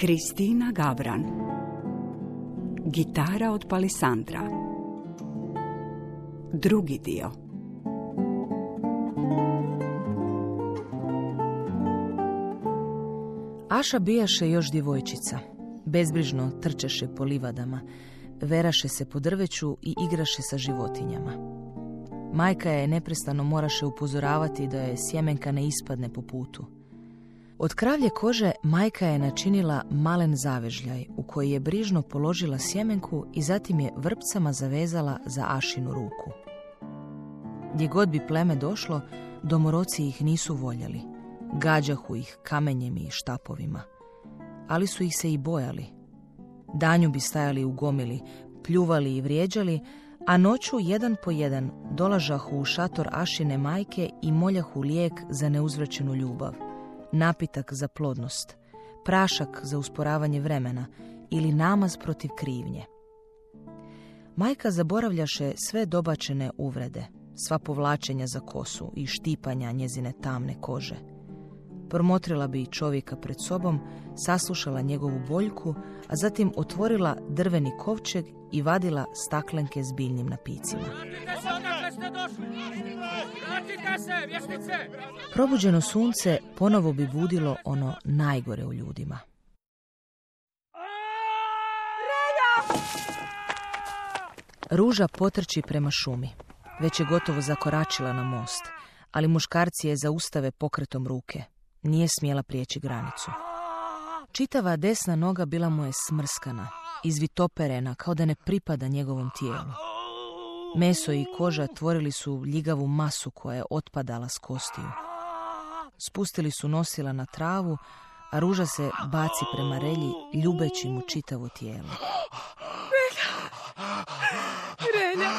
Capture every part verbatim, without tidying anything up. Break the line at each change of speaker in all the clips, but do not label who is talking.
Kristina Gabran. Gitara od Palisandra. Drugi dio.
Aša bijaše još djevojčica. Bezbrižno trčeše po livadama, veraše se po drveću i igraše sa životinjama. Majka je neprestano moraše upozoravati da je sjemenka ne ispadne po putu. Od kravlje kože majka je načinila malen zavežljaj u koji je brižno položila sjemenku i zatim je vrpcama zavezala za Ašinu ruku. Gdje god bi pleme došlo, domoroci ih nisu voljeli. Gađahu ih kamenjem i štapovima. Ali su ih se i bojali. Danju bi stajali u gomili, pljuvali i vrijeđali, a noću jedan po jedan dolažahu u šator Ašine majke i moljahu lijek za neuzvraćenu ljubav, napitak za plodnost, prašak za usporavanje vremena ili namaz protiv krivnje. Majka zaboravljaše sve dobačene uvrede, sva povlačenja za kosu i štipanja njezine tamne kože. Promotrila bi čovjeka pred sobom, saslušala njegovu boljku, a zatim otvorila drveni kovčeg i vadila staklenke s biljnim napicima. Probuđeno sunce ponovo bi budilo ono najgore u ljudima. Ruža potrči prema šumi. Već je gotovo zakoračila na most, ali muškarci je zaustave pokretom ruke. Nije smjela prijeći granicu. Čitava desna noga bila mu je smrskana, izvitoperena kao da ne pripada njegovom tijelu. Meso i koža tvorili su ljigavu masu koja je otpadala s kostiju. Spustili su nosila na travu, a Ruža se baci prema Relji, ljubeći mu čitavo tijelo.
Relja! Relja!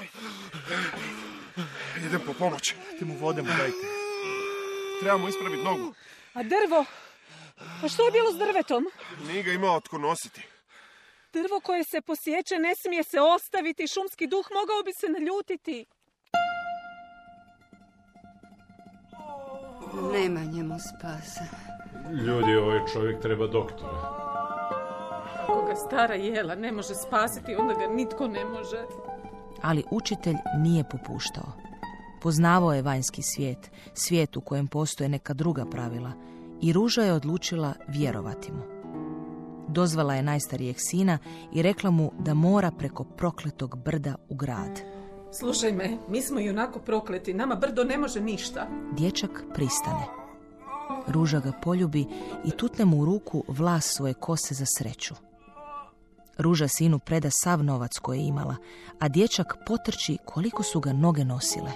Idem po pomoć. Te mu vode mu dajte. Trebamo ispraviti nogu.
A drvo? A što je bilo s drvetom?
Nije ga imao otko nositi.
Drvo koje se posjeće ne smije se ostaviti. Šumski duh mogao bi se naljutiti.
Nema njemu spasa.
Ljudi, ovaj čovjek treba doktora.
Ako ga stara jela ne može spasiti, onda ga nitko ne može.
Ali učitelj nije popuštao. Poznavao je vanjski svijet, svijet u kojem postoje neka druga pravila, i Ruža je odlučila vjerovati mu. Dozvala je najstarijeg sina i rekla mu da mora preko prokletog brda u grad.
Slušaj me, mi smo i onako prokleti, nama brdo ne može ništa.
Dječak pristane. Ruža ga poljubi i tutne mu u ruku vlas svoje kose za sreću. Ruža sinu preda sav novac koji je imala, a dječak potrči koliko su ga noge nosile.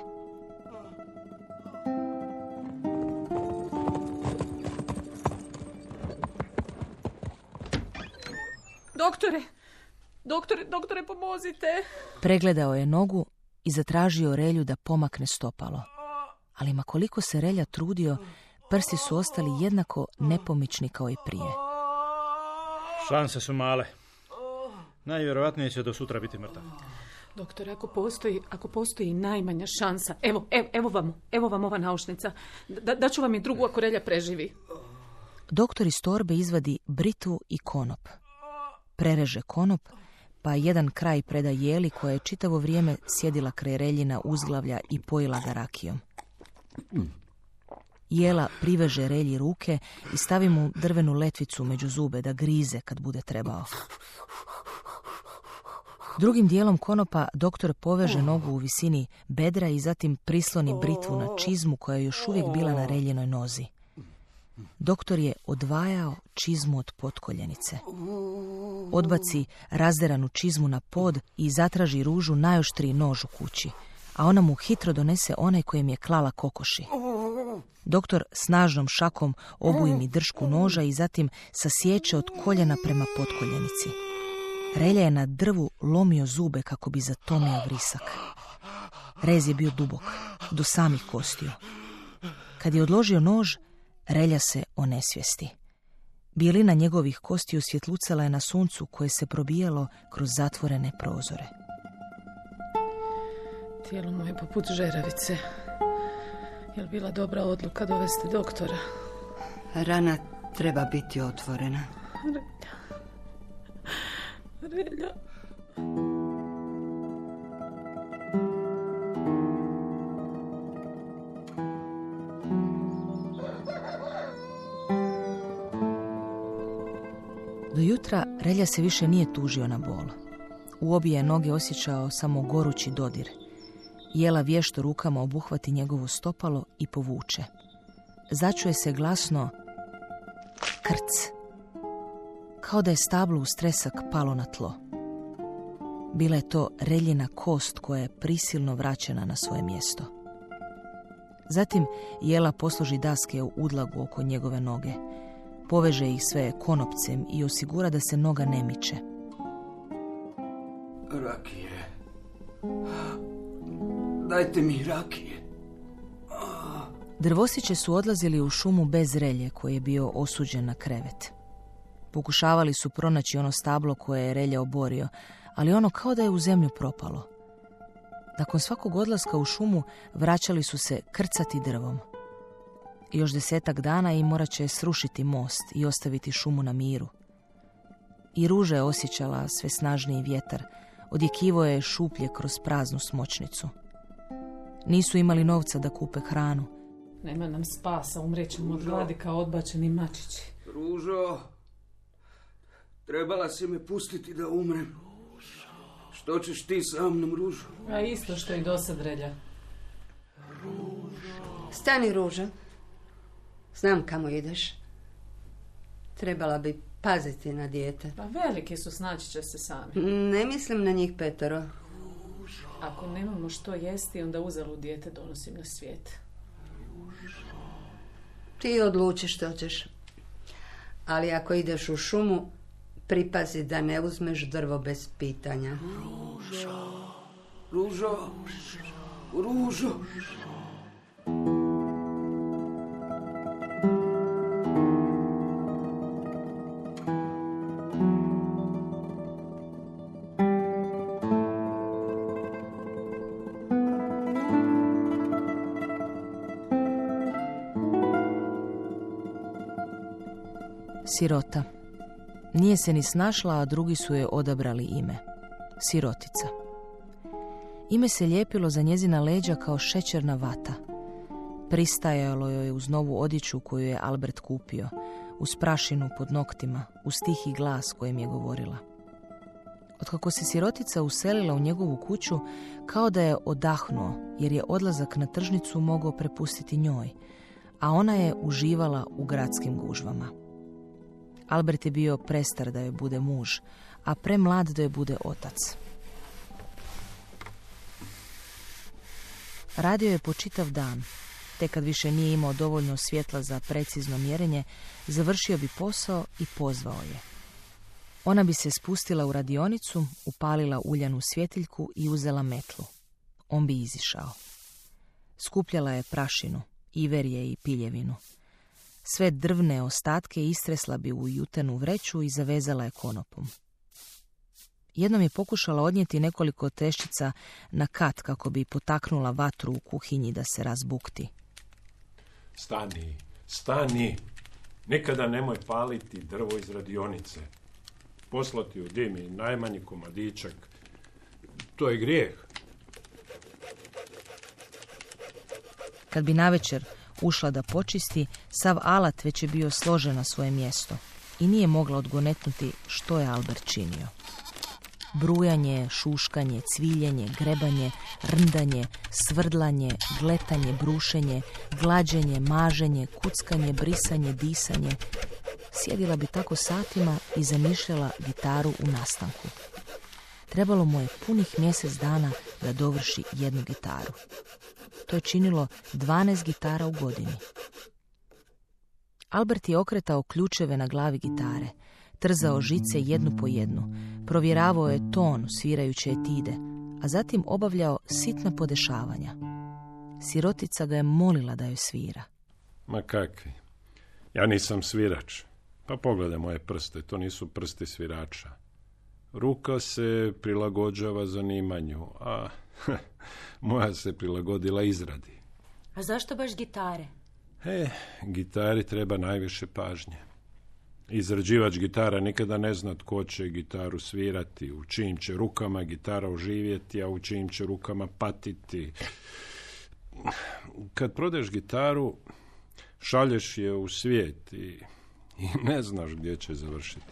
Doktore, doktore, doktore, pomozite.
Pregledao je nogu i zatražio Relju da pomakne stopalo. Ali ma koliko se Relja trudio, prsti su ostali jednako nepomični kao i prije.
Šanse su male. Najvjerojatnije će do sutra biti mrtav.
Doktore, ako postoji, ako postoji najmanja šansa, evo, evo, evo vam, evo vam ova naušnica. Da, daću vam je drugu ako Relja preživi.
Doktor iz torbe izvadi britvu i konop. Prereže konop, pa jedan kraj preda Jeli koja je čitavo vrijeme sjedila kraj Reljina uzglavlja i pojila ga rakijom. Jela priveže Relji ruke i stavi mu drvenu letvicu među zube da grize kad bude trebao. Drugim dijelom konopa doktor poveže nogu u visini bedra i zatim prisloni britvu na čizmu koja je još uvijek bila na Reljinoj nozi. Doktor je odvajao čizmu od potkoljenice. Odbaci razderanu čizmu na pod i zatraži Ružu najoštriji nož u kući, a ona mu hitro donese onaj kojem je klala kokoši. Doktor snažnom šakom obujmi dršku noža i zatim sasječe od koljena prema potkoljenici. Relja je na drvu lomio zube kako bi zatomio vrisak. Rez je bio dubok, do samih kostiju. Kad je odložio nož, Relja se onesvijesti. Bijelina njegovih kostiju svjetlucala je na suncu koje se probijalo kroz zatvorene prozore.
Tijelo mu je poput žeravice. Je li bila dobra odluka dovesti doktora?
Rana treba biti otvorena.
Relja. Relja.
Do jutra Relja se više nije tužio na bol. U obje noge osjećao samo gorući dodir. Jela vješto rukama obuhvati njegovo stopalo i povuče. Začuje se glasno krc. Kao da je stablo uz tresak palo na tlo. Bila je to Reljina kost koja je prisilno vraćena na svoje mjesto. Zatim Jela posloži daske u udlagu oko njegove noge. Poveže ih sve konopcem i osigura da se noga ne miče.
Rakije. Dajte mi rakije.
Drvosiće su odlazili u šumu bez Relje koji je bio osuđen na krevet. Pokušavali su pronaći ono stablo koje je Relja oborio, ali ono kao da je u zemlju propalo. Nakon svakog odlaska u šumu vraćali su se krcati drvom. Još desetak dana i morat će srušiti most i ostaviti šumu na miru. I Ruža je osjećala sve snažniji vjetar, odjekivo je šuplje kroz praznu smočnicu. Nisu imali novca da kupe hranu.
Nema nam spasa, umrećemo od gladi kao odbačeni mačići.
Ružo, trebala si me pustiti da umrem. Što ćeš ti sa mnom, Ružo?
A isto što i dosad, Relja.
Stani, Ružo. Znam kamo ideš. Trebala bi paziti na dijete.
Pa veliki su, snaći će se sami.
Ne mislim na njih petero.
Ako nemamo što jesti, onda uzalud dijete donosim na svijet.
Ti odluči što ćeš. Ali ako ideš u šumu, pripazi da ne uzmeš drvo bez pitanja.
Ružo, Ružo, Ružo.
Sirota. Nije se ni snašla, a drugi su je odabrali ime. Sirotica. Ime se lijepilo za njezina leđa kao šećerna vata. Pristajalo joj uz novu odjeću koju je Albert kupio, uz prašinu pod noktima, uz tihi glas kojim je govorila. Otkako se Sirotica uselila u njegovu kuću, kao da je odahnuo, jer je odlazak na tržnicu mogao prepustiti njoj, a ona je uživala u gradskim gužvama. Albert je bio prestar da joj bude muž, a premlad da joj bude otac. Radio je po čitav dan, te kad više nije imao dovoljno svjetla za precizno mjerenje, završio bi posao i pozvao je. Ona bi se spustila u radionicu, upalila uljanu svjetiljku i uzela metlu. On bi izišao. Skupljala je prašinu, iverje i piljevinu. Sve drvne ostatke istresla bi u jutenu vreću i zavezala je konopom. Jednom je pokušala odnijeti nekoliko treščica na kat kako bi potaknula vatru u kuhinji da se razbukti.
Stani, stani. Nikada nemoj paliti drvo iz radionice. Poslati u dim i najmanji komadičak. To je grijeh.
Kad bi navečer ušla da počisti, sav alat već je bio složen na svoje mjesto i nije mogla odgonetnuti što je Albert činio. Brujanje, šuškanje, cviljenje, grebanje, rndanje, svrdlanje, gletanje, brušenje, glađenje, maženje, kuckanje, brisanje, disanje. Sjedila bi tako satima i zamišljala gitaru u nastanku. Trebalo mu je punih mjesec dana da dovrši jednu gitaru. To je činilo dvanaest gitara u godini. Albert je okretao ključeve na glavi gitare, trzao žice jednu po jednu, provjeravao je ton svirajuće etide, a zatim obavljao sitna podešavanja. Sirotica ga je molila da joj svira.
Ma kakvi, ja nisam svirač. Pa pogledaj moje prste, to nisu prsti svirača. Ruka se prilagođava zanimanju, a moja se prilagodila izradi.
A zašto baš gitare?
E, gitari treba najviše pažnje. Izrađivač gitara nikada ne zna tko će gitaru svirati, u čijim će rukama gitara oživjeti, a u čijim će rukama patiti. Kad prodeš gitaru, šalješ je u svijet i, i ne znaš gdje će završiti.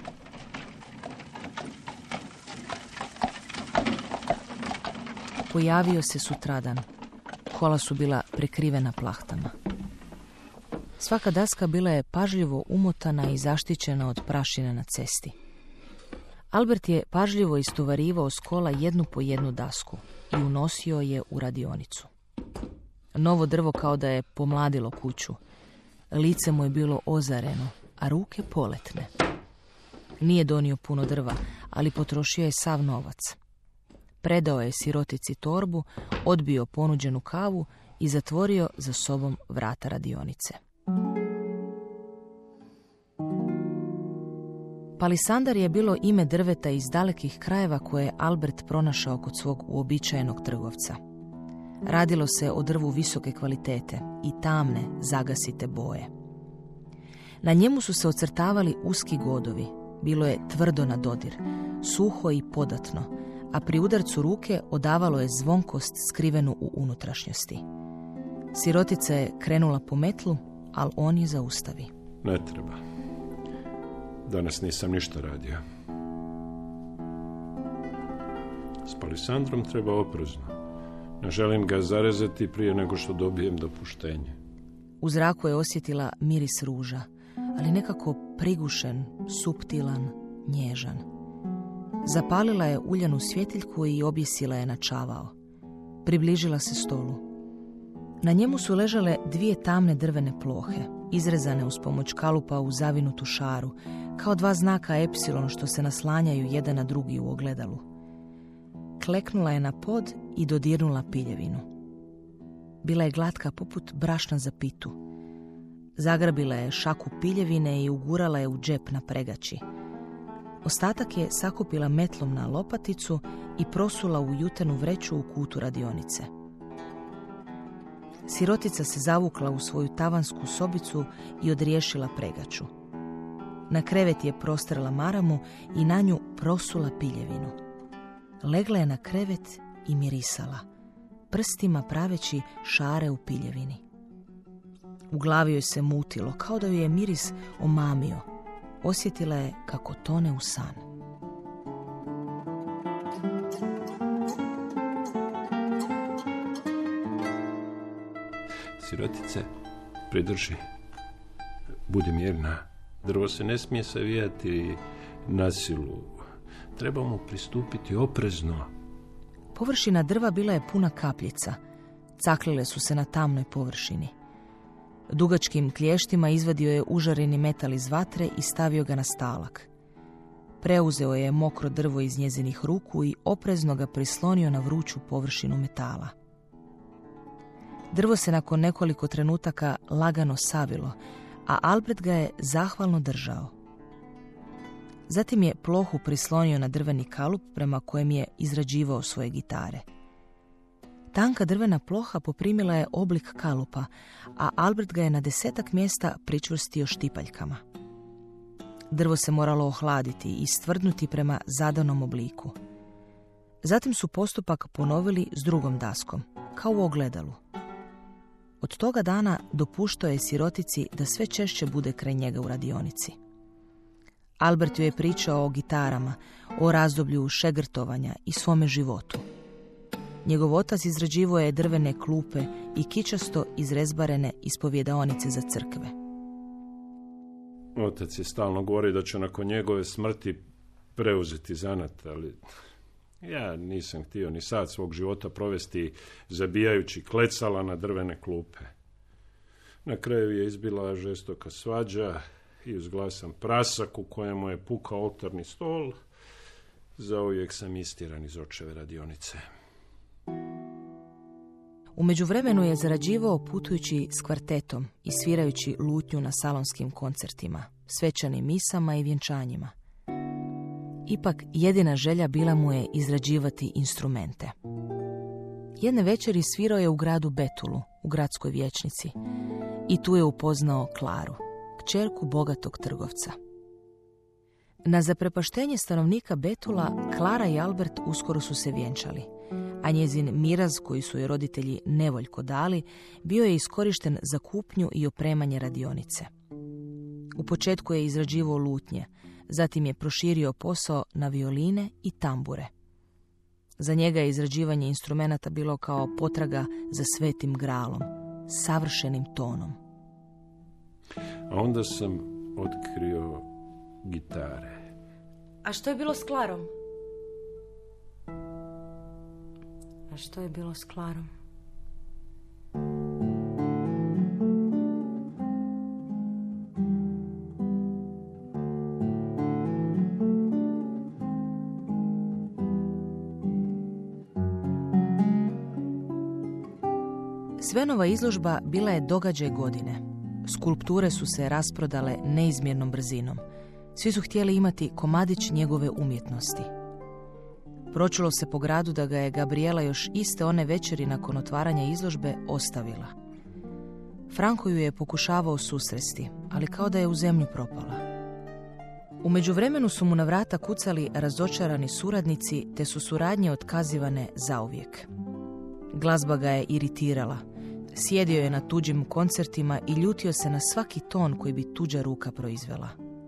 Pojavio se sutradan. Kola su bila prekrivena plahtama. Svaka daska bila je pažljivo umotana i zaštićena od prašine na cesti. Albert je pažljivo istovarivao s kola jednu po jednu dasku i unosio je u radionicu. Novo drvo kao da je pomladilo kuću. Lice mu je bilo ozareno, a ruke poletne. Nije donio puno drva, ali potrošio je sav novac. Predao je sirotici torbu, odbio ponuđenu kavu i zatvorio za sobom vrata radionice. Palisandar je bilo ime drveta iz dalekih krajeva koje je Albert pronašao kod svog uobičajenog trgovca. Radilo se o drvu visoke kvalitete i tamne, zagasite boje. Na njemu su se ocrtavali uski godovi, bilo je tvrdo na dodir, suho i podatno, a pri udarcu ruke odavalo je zvonkost skrivenu u unutrašnjosti. Sirotica je krenula po metlu, ali on je zaustavi.
Ne treba. Danas nisam ništa radio. S Palisandrom treba oprezno. Ne želim ga zarezati prije nego što dobijem dopuštenje.
U zraku je osjetila miris ruža, ali nekako prigušen, suptilan, nježan. Zapalila je uljanu svjetiljku i objesila je na čavao. Približila se stolu. Na njemu su ležale dvije tamne drvene plohe, izrezane uz pomoć kalupa u zavinutu šaru, kao dva znaka epsilon što se naslanjaju jedan na drugi u ogledalu. Kleknula je na pod i dodirnula piljevinu. Bila je glatka poput brašna za pitu. Zagrabila je šaku piljevine i ugurala je u džep na pregači. Ostatak je sakupila metlom na lopaticu i prosula u jutenu vreću u kutu radionice. Sirotica se zavukla u svoju tavansku sobicu i odriješila pregaču. Na krevet je prostrla maramu i na nju prosula piljevinu. Legla je na krevet i mirisala, prstima praveći šare u piljevini. U glavi joj se mutilo, kao da ju je miris omamio. Osjetila je kako tone u san.
Sirotice, pridrži. Budi mirna. Drvo se ne smije savijati na silu. Treba mu pristupiti oprezno.
Površina drva bila je puna kapljica. Caklile su se na tamnoj površini. Dugačkim klještima izvadio je užareni metal iz vatre i stavio ga na stalak. Preuzeo je mokro drvo iz njezinih ruku i oprezno ga prislonio na vruću površinu metala. Drvo se nakon nekoliko trenutaka lagano savilo, a Albert ga je zahvalno držao. Zatim je plohu prislonio na drveni kalup prema kojem je izrađivao svoje gitare. Tanka drvena ploha poprimila je oblik kalupa, a Albert ga je na desetak mjesta pričvrstio štipaljkama. Drvo se moralo ohladiti i stvrdnuti prema zadanom obliku. Zatim su postupak ponovili s drugom daskom, kao u ogledalu. Od toga dana dopuštao je sirotici da sve češće bude kraj njega u radionici. Albert joj je pričao o gitarama, o razdoblju šegrtovanja i svome životu. Njegov otac izrađivao je drvene klupe i kičasto izrezbarene ispovjedaonice za crkve.
Otac je stalno govorio da će nakon njegove smrti preuzeti zanat, ali ja nisam htio ni sad svog života provesti zabijajući klecala na drvene klupe. Na kraju je izbila žestoka svađa i uzglasan prasak u kojemu je pukao oltarni stol. Zauvijek sam istjeran iz očeve radionice.
U međuvremenu je zarađivao putujući s kvartetom i svirajući lutnju na salonskim koncertima, svečanim misama i vjenčanjima. Ipak jedina želja bila mu je izrađivati instrumente. Jedne večeri svirao je u gradu Betulu, u gradskoj vijećnici, i tu je upoznao Klaru, kćerku bogatog trgovca. Na zaprepaštenje stanovnika Betula, Klara i Albert uskoro su se vjenčali, a njezin miraz koji su joj roditelji nevoljko dali bio je iskorišten za kupnju i opremanje radionice. U početku je izrađivao lutnje, zatim je proširio posao na violine i tambure. Za njega je izrađivanje instrumenata bilo kao potraga za svetim gralom, savršenim tonom.
A onda sam otkrio gitare.
A što je bilo s Klarom?
A što je bilo s Klarom?
Svenova izložba bila je događaj godine. Skulpture su se rasprodale neizmjernom brzinom. Svi su htjeli imati komadić njegove umjetnosti. Pročulo se po gradu da ga je Gabriela još iste one večeri nakon otvaranja izložbe ostavila. Franko ju je pokušavao susresti, ali kao da je u zemlju propala. U međuvremenu su mu na vrata kucali razočarani suradnici, te su suradnje otkazivane zauvijek. Glazba ga je iritirala. Sjedio je na tuđim koncertima i ljutio se na svaki ton koji bi tuđa ruka proizvela.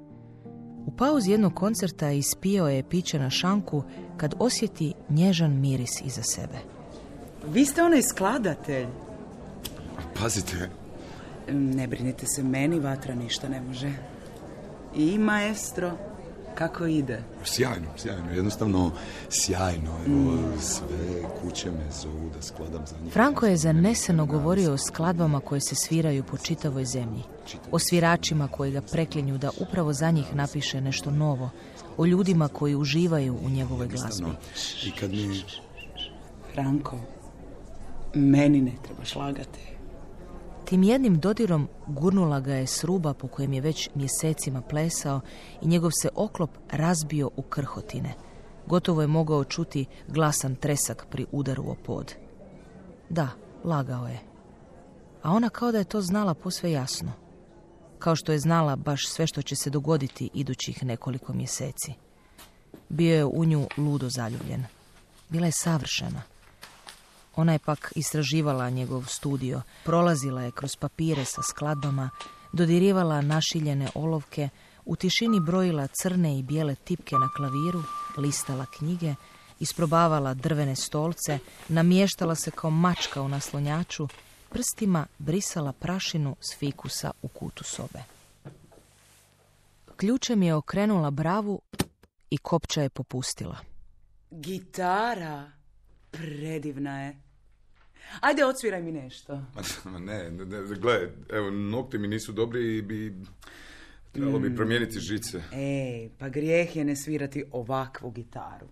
U pauzi jednog koncerta ispio je piće na šanku kad osjeti nježan miris iza sebe.
Vi ste onaj skladatelj.
Pazite.
Ne brinite se, meni vatra ništa ne može. I maestro, kako ide?
Sjajno, sjajno, jednostavno sjajno. Evo, sve kuće me zovu da skladam za njih.
Franko je zaneseno govorio o skladbama koje se sviraju po čitavoj zemlji. O sviračima koji ga preklinju da upravo za njih napiše nešto novo. O ljudima koji uživaju u njegovoj glazbi.
I kad mi...
Franko, meni ne trebaš lagati.
Tim jednim dodirom gurnula ga je s ruba po kojem je već mjesecima plesao i njegov se oklop razbio u krhotine. Gotovo je mogao čuti glasan tresak pri udaru o pod. Da, lagao je. A ona kao da je to znala posve jasno. Kao što je znala baš sve što će se dogoditi idućih nekoliko mjeseci. Bio je u nju ludo zaljubljen. Bila je savršena. Ona je pak istraživala njegov studio, prolazila je kroz papire sa skladbama, dodirivala našiljene olovke, u tišini brojila crne i bijele tipke na klaviru, listala knjige, isprobavala drvene stolce, namještala se kao mačka u naslonjaču, prstima brisala prašinu s fikusa u kutu sobe. Ključem je okrenula bravu i kopča je popustila.
Gitara, predivna je. Ajde, odsviraj mi nešto.
Ne, ne, ne, gledaj, evo, nokti mi nisu dobri i bi... Trebalo bi promijeniti žice.
Ej, pa grijeh je ne svirati ovakvu gitaru.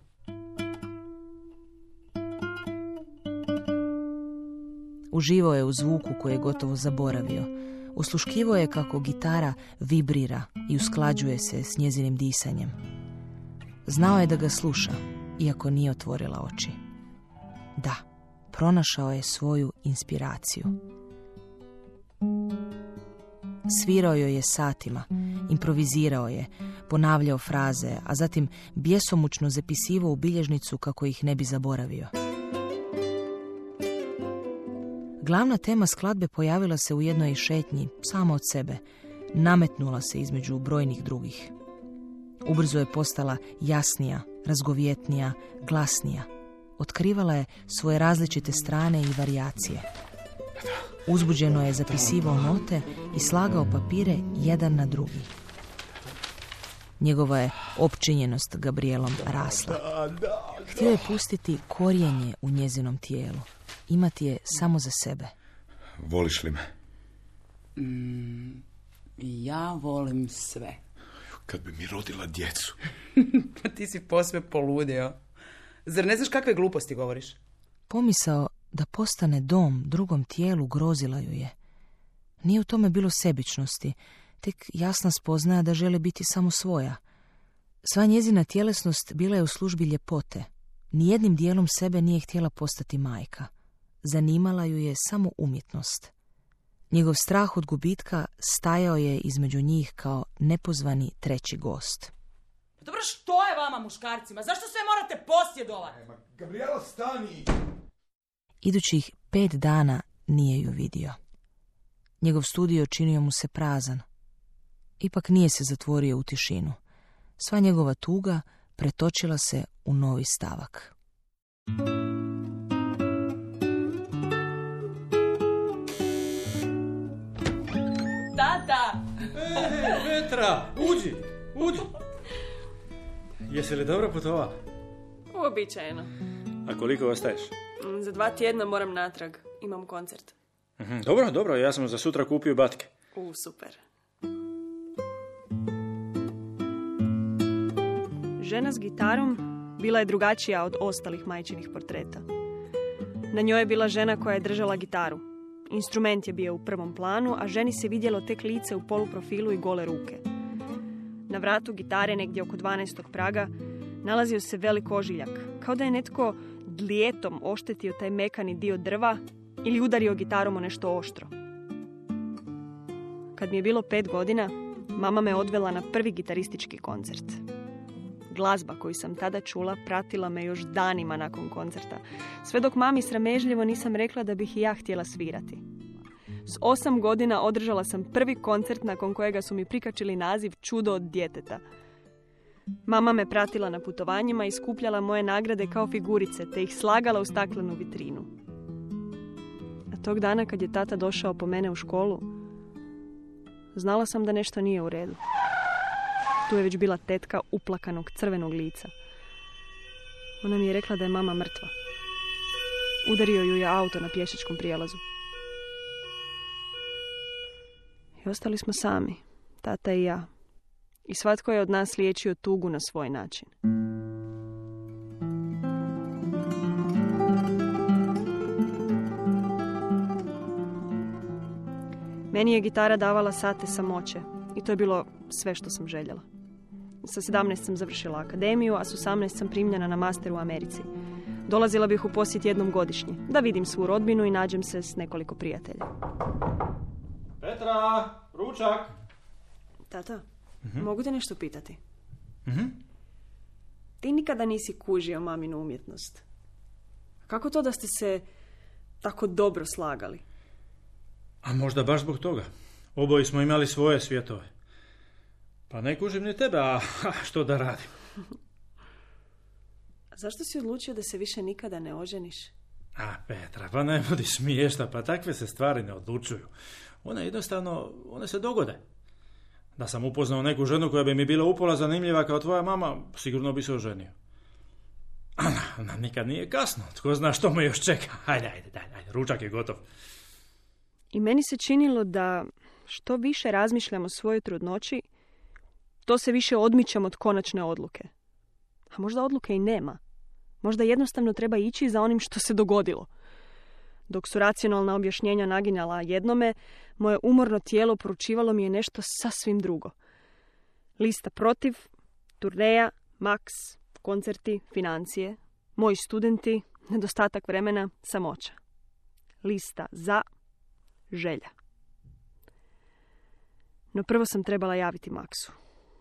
Uživao je u zvuku koji je gotovo zaboravio. Usluškivao je kako gitara vibrira i usklađuje se s njezinim disanjem. Znao je da ga sluša, iako nije otvorila oči. Da, pronašao je svoju inspiraciju. Svirao joj je satima, improvizirao je, ponavljao fraze, a zatim bjesomučno zapisivao u bilježnicu kako ih ne bi zaboravio. Glavna tema skladbe pojavila se u jednoj šetnji, sama od sebe, nametnula se između brojnih drugih. Ubrzo je postala jasnija, razgovjetnija, glasnija. Otkrivala je svoje različite strane i varijacije. Uzbuđeno je zapisivao note i slagao papire jedan na drugi. Njegova je opčinjenost Gabrielom rasla. Htio je pustiti korijenje u njezinom tijelu. Imati je samo za sebe.
Voliš li me?
Mm, ja volim sve.
Kad bi mi rodila djecu.
Pa ti si posve poludio. Zar ne znaš kakve gluposti govoriš?
Pomisao da postane dom drugom tijelu grozila ju je. Nije u tome bilo sebičnosti, tek jasna spoznaja da želi biti samo svoja. Sva njezina tjelesnost bila je u službi ljepote. Nijednim dijelom sebe nije htjela postati majka. Zanimala ju je samo umjetnost. Njegov strah od gubitka stajao je između njih kao nepozvani treći gost.
Dobro, što je vama muškarcima? Zašto sve morate posjedovati?
Ma, Gabriela, stani!
Idućih pet dana nije ju vidio. Njegov studio činio mu se prazan. Ipak nije se zatvorio u tišinu. Sva njegova tuga pretočila se u novi stavak.
Tata!
E, Petra, uđi, uđi. Jesi li dobro putovala?
Uobičajeno.
A koliko ostaješ?
Za dva tjedna moram natrag. Imam koncert.
Mhm, dobro, dobro, ja sam za sutra kupio batke.
U, super. Žena s gitarom bila je drugačija od ostalih majčinih portreta. Na njoj je bila žena koja je držala gitaru. Instrument je bio u prvom planu, a ženi se vidjelo tek lice u poluprofilu i gole ruke. Na vratu gitare, negdje oko dvanaestog praga, nalazio se velik ožiljak, kao da je netko dlijetom oštetio taj mekani dio drva ili udario gitarom o nešto oštro. Kad mi je bilo pet godina, mama me odvela na prvi gitaristički koncert. Glazba koju sam tada čula pratila me još danima nakon koncerta, sve dok mami sramežljivo nisam rekla da bih i ja htjela svirati. S osam godina održala sam prvi koncert nakon kojega su mi prikačili naziv Čudo od djeteta. Mama me pratila na putovanjima i skupljala moje nagrade kao figurice, te ih slagala u staklenu vitrinu. A tog dana kad je tata došao po mene u školu, znala sam da nešto nije u redu. Tu je već bila tetka uplakanog crvenog lica. Ona mi je rekla da je mama mrtva. Udario ju je auto na pješačkom prijelazu. I ostali smo sami, tata i ja. I svatko je od nas liječio tugu na svoj način. Meni je gitara davala sate samoće i to je bilo sve što sam željela. Sa sedamnaest sam završila akademiju, a s osamnaest sam primljena na master u Americi. Dolazila bih u posjet jednom godišnje, da vidim svu rodbinu i nađem se s nekoliko prijatelja.
Petra, ručak!
Tata,
uh-huh.
mogu te nešto pitati?
Uh-huh.
Ti nikada nisi kužio maminu umjetnost. Kako to da ste se tako dobro slagali?
A možda baš zbog toga. Oboji smo imali svoje svjetove. Pa ne kužim ni tebe, a što da radim?
A zašto si odlučio da se više nikada ne oženiš?
A, Petra, pa ne budi smiješna, pa takve se stvari ne odlučuju. One jednostavno, one se dogode. Da sam upoznao neku ženu koja bi mi bila upola zanimljiva kao tvoja mama, sigurno bi se oženio. A na, na, nikad nije kasno, tko zna što me još čeka. Ajde, ajde, ajde, ajde, ručak je gotov.
I meni se činilo da što više razmišljam o svojoj trudnoći, to se više odmičam od konačne odluke. A možda odluke i nema. Možda jednostavno treba ići za onim što se dogodilo. Dok su racionalna objašnjenja naginjala jednome, moje umorno tijelo poručivalo mi je nešto sasvim drugo. Lista protiv, turneja, maks, koncerti, financije, moji studenti, nedostatak vremena, samoća. Lista za, želja. No prvo sam trebala javiti Maksu.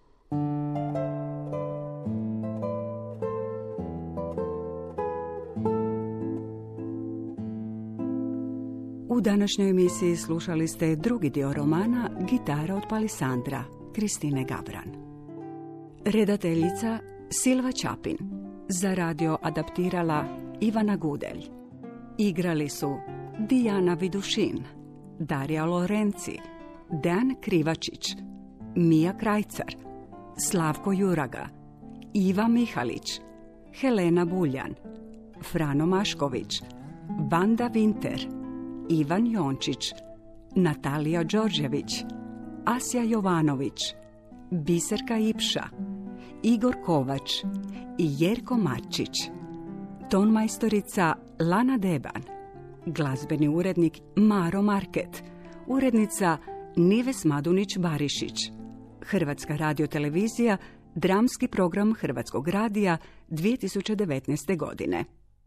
U današnjoj emisiji slušali ste drugi dio romana Gitara od Palisandra, Kristine Gavran. Redateljica Silva Čapin. Za radio adaptirala Ivana Gudelj. Igrali su Dijana Vidušin, Darija Lorenci, Dejan Krivačić, Mija Krajcar, Slavko Juraga, Iva Mihalić, Helena Buljan, Frano Mašković, Vanda Vinter, Ivan Jončić, Natalija Đorđević, Asja Jovanović, Biserka Ipša, Igor Kovač i Jerko Marčić. Tonmajstorica Lana Deban, glazbeni urednik Maro Market, urednica Nives Madunić-Barišić. Hrvatska radiotelevizija, dramski program Hrvatskog radija dvije tisuće devetnaeste godine.